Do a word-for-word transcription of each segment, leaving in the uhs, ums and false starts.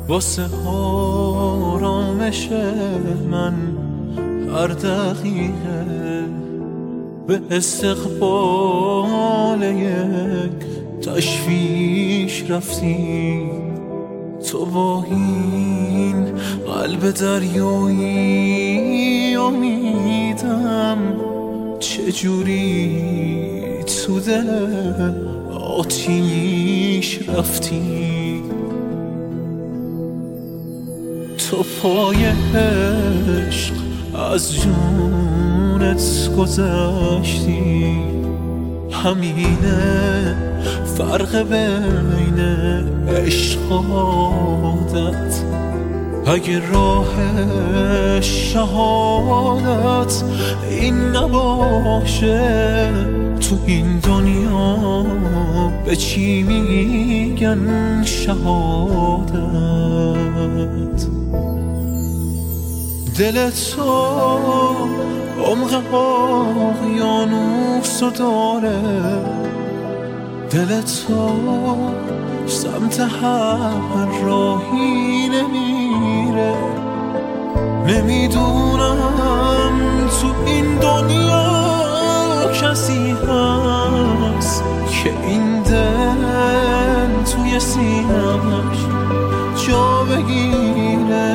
واسه آرامش من هر دقیقه به استقبال یک تشویش رفتی. تو با این قلب دریایی امیدم چجوری تو دل آتیش رفتی. تو پای عشق از جونت گذشتی، همینه فرق بین عشق و عادت. اگه راه شهادت این نباشه، تو این دنیا به چی میگن شهادت؟ دل تو عمق اقیانوس داره، دل تو سمت هر راهی نمیره. نمیدونم تو این دنیا کسی هست که این دل توی سینه‌اش جا بگیره.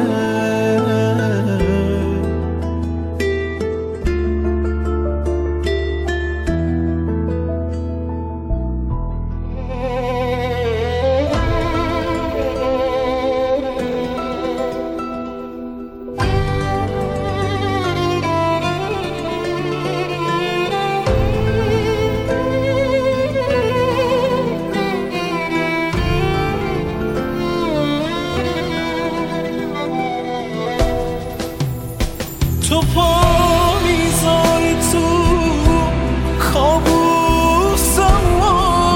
تو پا میذاری تو کابوسم و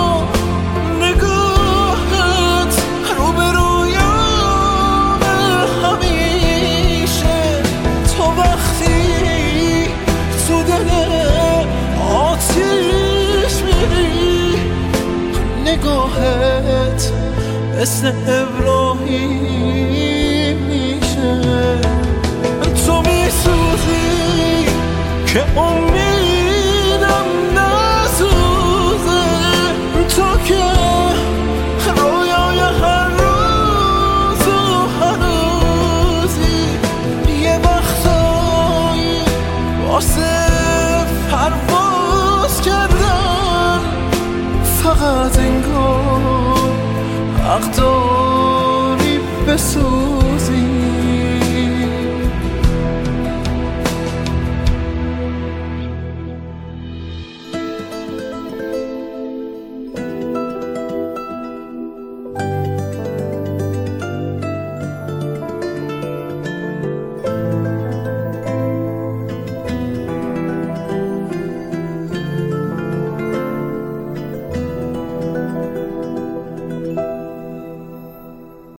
نگاهت رو به رویام همیشه. تو وقتی تو دل آتیش میری، نگاهت مثل ابراهیم میشه. تو میسوزی که امیدم نسوزه، تو که رویای هر روز و هنوزی. یه وقتایی واسه پرواز کردن فقط انگار حق داری بسوزی.